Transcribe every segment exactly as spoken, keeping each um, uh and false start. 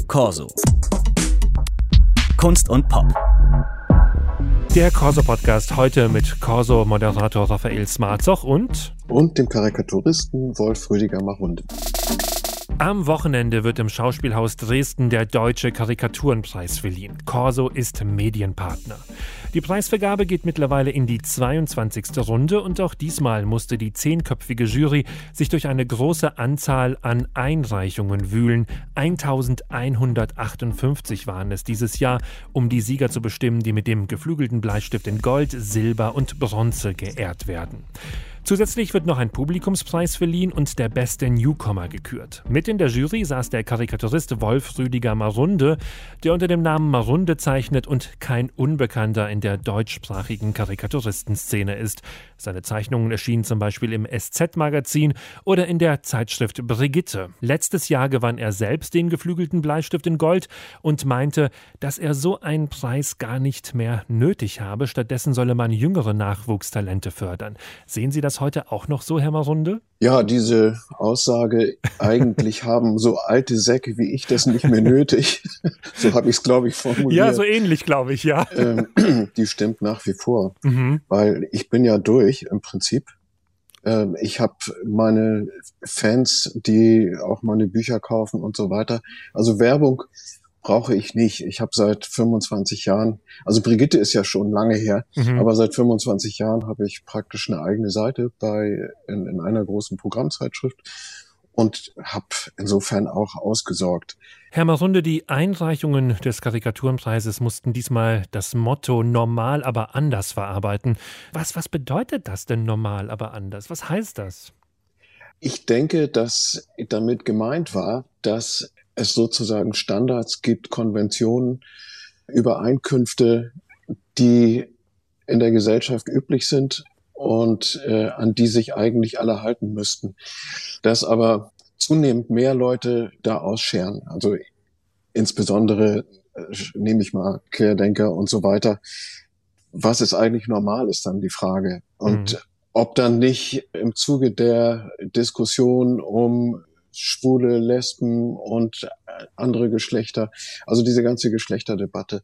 Corso. Kunst und Pop. Der Corso-Podcast heute mit Corso-Moderator Raphael Smarzoch und... und dem Karikaturisten Wolf Rüdiger Marunde. Am Wochenende wird im Schauspielhaus Dresden der Deutsche Karikaturenpreis verliehen. Corso ist Medienpartner. Die Preisvergabe geht mittlerweile in die zweiundzwanzigste Runde und auch diesmal musste die zehnköpfige Jury sich durch eine große Anzahl an Einreichungen wühlen. eintausendeinhundertachtundfünfzig waren es dieses Jahr, um die Sieger zu bestimmen, die mit dem geflügelten Bleistift in Gold, Silber und Bronze geehrt werden. Zusätzlich wird noch ein Publikumspreis verliehen und der beste Newcomer gekürt. Mit in der Jury saß der Karikaturist Wolf Rüdiger Marunde, der unter dem Namen Marunde zeichnet und kein Unbekannter in der deutschsprachigen Karikaturistenszene ist. Seine Zeichnungen erschienen zum Beispiel im S Z-Magazin oder in der Zeitschrift Brigitte. Letztes Jahr gewann er selbst den geflügelten Bleistift in Gold und meinte, dass er so einen Preis gar nicht mehr nötig habe. Stattdessen solle man jüngere Nachwuchstalente fördern. Sehen Sie das heute auch noch so, Herr Marunde? Ja, diese Aussage, eigentlich haben so alte Säcke wie ich das nicht mehr nötig. So habe ich es, glaube ich, formuliert. Ja, so ähnlich, glaube ich, ja. Ähm, die stimmt nach wie vor, Mhm. weil ich bin ja durch im Prinzip. Ähm, ich habe meine Fans, die auch meine Bücher kaufen und so weiter. Also Werbung brauche ich nicht. Ich habe seit fünfundzwanzig Jahren, also Brigitte ist ja schon lange her, Mhm. aber seit fünfundzwanzig Jahren habe ich praktisch eine eigene Seite bei in, in einer großen Programmzeitschrift und habe insofern auch ausgesorgt. Herr Marunde, die Einreichungen des Karikaturenpreises mussten diesmal das Motto normal, aber anders verarbeiten. Was, was bedeutet das denn normal, aber anders? Was heißt das? Ich denke, dass damit gemeint war, dass es sozusagen Standards gibt, Konventionen, Übereinkünfte, die in der Gesellschaft üblich sind und äh, an die sich eigentlich alle halten müssten. Dass aber zunehmend mehr Leute da ausscheren, also insbesondere äh, nehme ich mal Querdenker und so weiter. Was ist eigentlich normal, ist dann die Frage. Und Mhm. ob dann nicht im Zuge der Diskussion um Schwule, Lesben und andere Geschlechter, also diese ganze Geschlechterdebatte,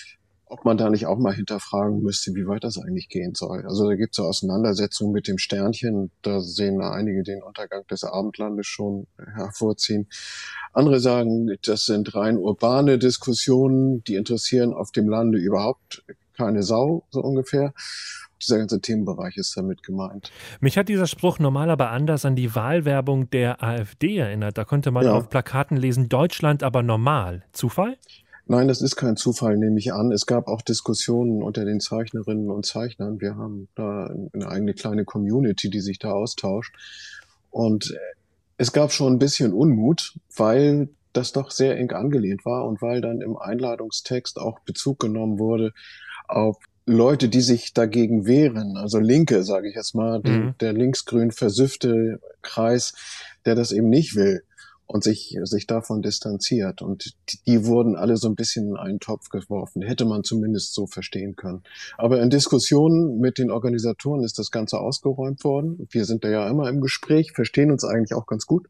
ob man da nicht auch mal hinterfragen müsste, wie weit das eigentlich gehen soll. Also da gibt es eine Auseinandersetzung mit dem Sternchen, da sehen einige den Untergang des Abendlandes schon hervorziehen. Andere sagen, das sind rein urbane Diskussionen, die interessieren auf dem Lande überhaupt keine Sau, so ungefähr. Dieser ganze Themenbereich ist damit gemeint. Mich hat dieser Spruch normal, aber anders an die Wahlwerbung der AfD erinnert. Da konnte man Ja. auf Plakaten lesen, Deutschland aber normal. Zufall? Nein, das ist kein Zufall, nehme ich an. Es gab auch Diskussionen unter den Zeichnerinnen und Zeichnern. Wir haben da eine eigene kleine Community, die sich da austauscht. Und es gab schon ein bisschen Unmut, weil das doch sehr eng angelehnt war und weil dann im Einladungstext auch Bezug genommen wurde auf Leute, die sich dagegen wehren, also Linke, sage ich jetzt mal, die, Mhm. der linksgrün versüffte Kreis, der das eben nicht will und sich sich davon distanziert. Und die, die wurden alle so ein bisschen in einen Topf geworfen. Hätte man zumindest so verstehen können. Aber in Diskussionen mit den Organisatoren ist das Ganze ausgeräumt worden. Wir sind da ja immer im Gespräch, verstehen uns eigentlich auch ganz gut.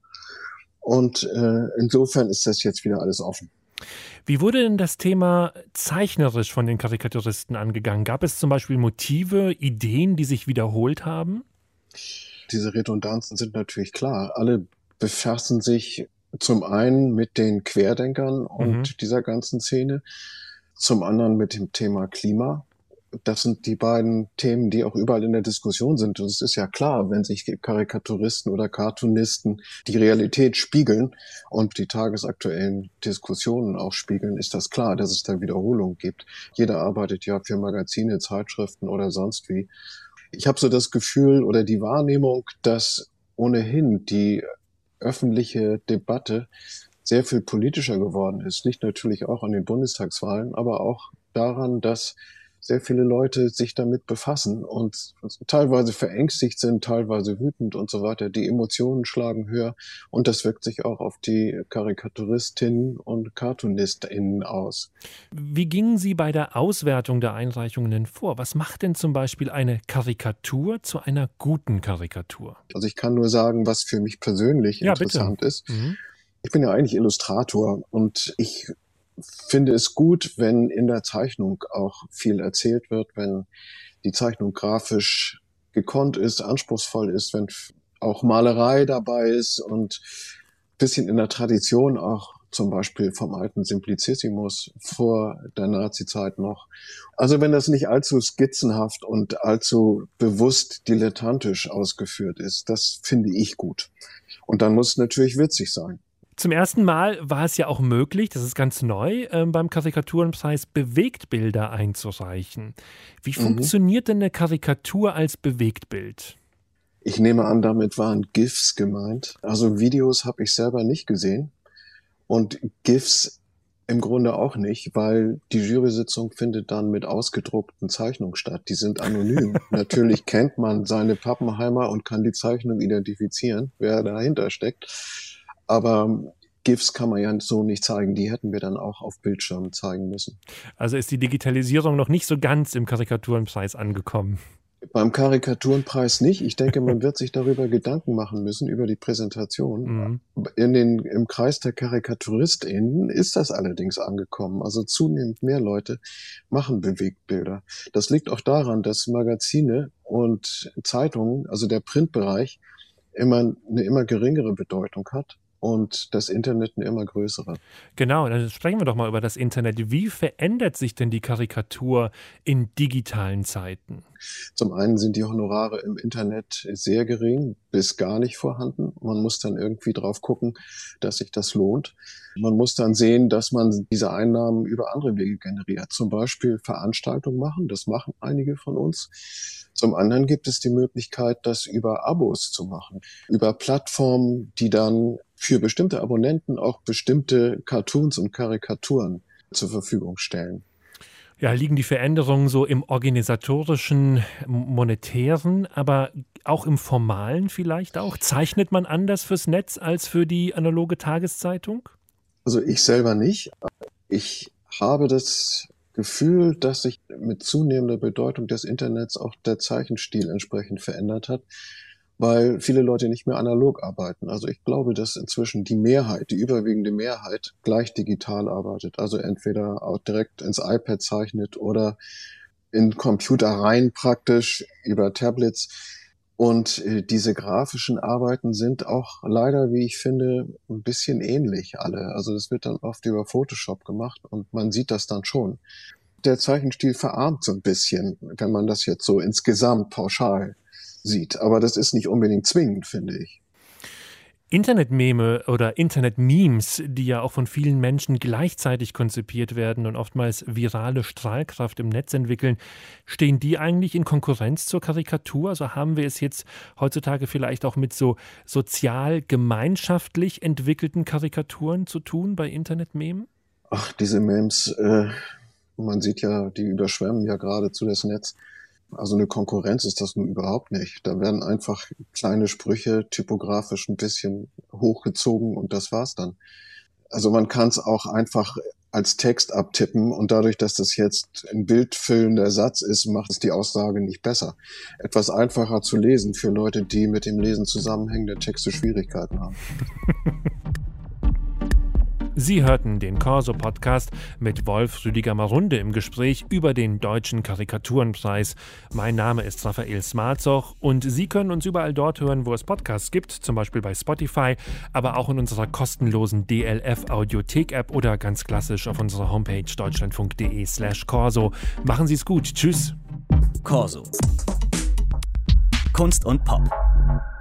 Und äh, insofern ist das jetzt wieder alles offen. Wie wurde denn das Thema zeichnerisch von den Karikaturisten angegangen? Gab es zum Beispiel Motive, Ideen, die sich wiederholt haben? Diese Redundanzen sind natürlich klar. Alle befassen sich zum einen mit den Querdenkern und Mhm. dieser ganzen Szene, zum anderen mit dem Thema Klima. Das sind die beiden Themen, die auch überall in der Diskussion sind. Und es ist ja klar, wenn sich Karikaturisten oder Cartoonisten die Realität spiegeln und die tagesaktuellen Diskussionen auch spiegeln, ist das klar, dass es da Wiederholungen gibt. Jeder arbeitet ja für Magazine, Zeitschriften oder sonst wie. Ich habe so das Gefühl oder die Wahrnehmung, dass ohnehin die öffentliche Debatte sehr viel politischer geworden ist. Liegt natürlich auch an den Bundestagswahlen, aber auch daran, dass sehr viele Leute sich damit befassen und teilweise verängstigt sind, teilweise wütend und so weiter. Die Emotionen schlagen höher und das wirkt sich auch auf die Karikaturistinnen und CartoonistInnen aus. Wie gingen Sie bei der Auswertung der Einreichungen denn vor? Was macht denn zum Beispiel eine Karikatur zu einer guten Karikatur? Also ich kann nur sagen, was für mich persönlich Ja, interessant bitte. ist. Mhm. Ich bin ja eigentlich Illustrator und ich finde es gut, wenn in der Zeichnung auch viel erzählt wird, wenn die Zeichnung grafisch gekonnt ist, anspruchsvoll ist, wenn auch Malerei dabei ist und ein bisschen in der Tradition auch zum Beispiel vom alten Simplicissimus vor der Nazi-Zeit noch. Also wenn das nicht allzu skizzenhaft und allzu bewusst dilettantisch ausgeführt ist, das finde ich gut. Und dann muss es natürlich witzig sein. Zum ersten Mal war es ja auch möglich, das ist ganz neu, äh, beim Karikaturenpreis Bewegtbilder einzureichen. Wie mhm. funktioniert denn eine Karikatur als Bewegtbild? Ich nehme an, damit waren GIFs gemeint. Also Videos habe ich selber nicht gesehen und GIFs im Grunde auch nicht, weil die Jury-Sitzung findet dann mit ausgedruckten Zeichnungen statt. Die sind anonym. Natürlich kennt man seine Pappenheimer und kann die Zeichnung identifizieren, wer dahinter steckt. Aber GIFs kann man ja so nicht zeigen. Die hätten wir dann auch auf Bildschirmen zeigen müssen. Also ist die Digitalisierung noch nicht so ganz im Karikaturenpreis angekommen? Beim Karikaturenpreis nicht. Ich denke, man wird sich darüber Gedanken machen müssen, über die Präsentation. Mhm. In den, im Kreis der KarikaturistInnen ist das allerdings angekommen. Also zunehmend mehr Leute machen Bewegtbilder. Das liegt auch daran, dass Magazine und Zeitungen, also der Printbereich, immer eine immer geringere Bedeutung hat. Und das Internet eine immer größere. Genau, dann sprechen wir doch mal über das Internet. Wie verändert sich denn die Karikatur in digitalen Zeiten? Zum einen sind die Honorare im Internet sehr gering, bis gar nicht vorhanden. Man muss dann irgendwie drauf gucken, dass sich das lohnt. Man muss dann sehen, dass man diese Einnahmen über andere Wege generiert. Zum Beispiel Veranstaltungen machen, das machen einige von uns. Zum anderen gibt es die Möglichkeit, das über Abos zu machen, über Plattformen, die dann für bestimmte Abonnenten auch bestimmte Cartoons und Karikaturen zur Verfügung stellen. Ja, liegen die Veränderungen so im organisatorischen, monetären, aber auch im formalen vielleicht auch? Zeichnet man anders fürs Netz als für die analoge Tageszeitung? Also ich selber nicht. Ich habe das Gefühl, dass sich mit zunehmender Bedeutung des Internets auch der Zeichenstil entsprechend verändert hat, weil viele Leute nicht mehr analog arbeiten. Also ich glaube, dass inzwischen die Mehrheit, die überwiegende Mehrheit gleich digital arbeitet. Also entweder auch direkt ins iPad zeichnet oder in Computer rein praktisch über Tablets. Und äh, diese grafischen Arbeiten sind auch leider, wie ich finde, ein bisschen ähnlich alle. Also das wird dann oft über Photoshop gemacht und man sieht das dann schon. Der Zeichenstil verarmt so ein bisschen, wenn man das jetzt so insgesamt pauschal sieht. Aber das ist nicht unbedingt zwingend, finde ich. Internetmeme oder Internetmemes, die ja auch von vielen Menschen gleichzeitig konzipiert werden und oftmals virale Strahlkraft im Netz entwickeln, stehen die eigentlich in Konkurrenz zur Karikatur? Also haben wir es jetzt heutzutage vielleicht auch mit so sozial gemeinschaftlich entwickelten Karikaturen zu tun bei Internetmemen? Ach, diese Memes, äh, man sieht ja, die überschwemmen ja geradezu das Netz. Also eine Konkurrenz ist das nun überhaupt nicht. Da werden einfach kleine Sprüche typografisch ein bisschen hochgezogen und das war's dann. Also man kann es auch einfach als Text abtippen und dadurch, dass das jetzt ein bildfüllender Satz ist, macht es die Aussage nicht besser. Etwas einfacher zu lesen für Leute, die mit dem Lesen zusammenhängende Texte Schwierigkeiten haben. Sie hörten den Corso-Podcast mit Wolf Rüdiger-Marunde im Gespräch über den Deutschen Karikaturenpreis. Mein Name ist Raphael Smarzoch und Sie können uns überall dort hören, wo es Podcasts gibt, zum Beispiel bei Spotify, aber auch in unserer kostenlosen D L F-Audiothek-App oder ganz klassisch auf unserer Homepage deutschlandfunk.de slash Corso. Machen Sie es gut. Tschüss. Corso. Kunst und Pop.